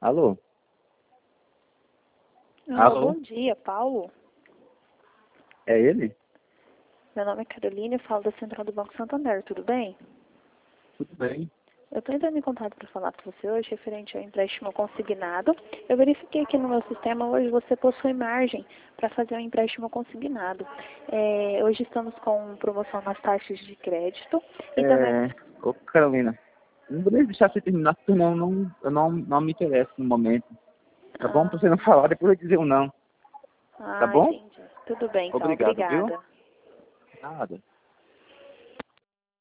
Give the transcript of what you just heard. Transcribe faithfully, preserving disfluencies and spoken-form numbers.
Alô? Ah, Alô? bom dia, Paulo. É ele? Meu nome é Carolina, eu falo da Central do Banco Santander, tudo bem? Tudo bem. Eu estou entrando em contato para falar com você hoje referente ao empréstimo consignado. Eu verifiquei aqui no meu sistema, hoje você possui margem para fazer um empréstimo consignado. É, hoje estamos com promoção nas taxas de crédito e também... É... Ô, Carolina, não vou deixar você terminar, porque eu não, não, eu não, não me interesso no momento. Tá bom? Pra você não Ah, falar, depois eu dizer um não. Tá ah, bom? entendi. Tudo bem, então. Obrigado, viu? Obrigada. Nada.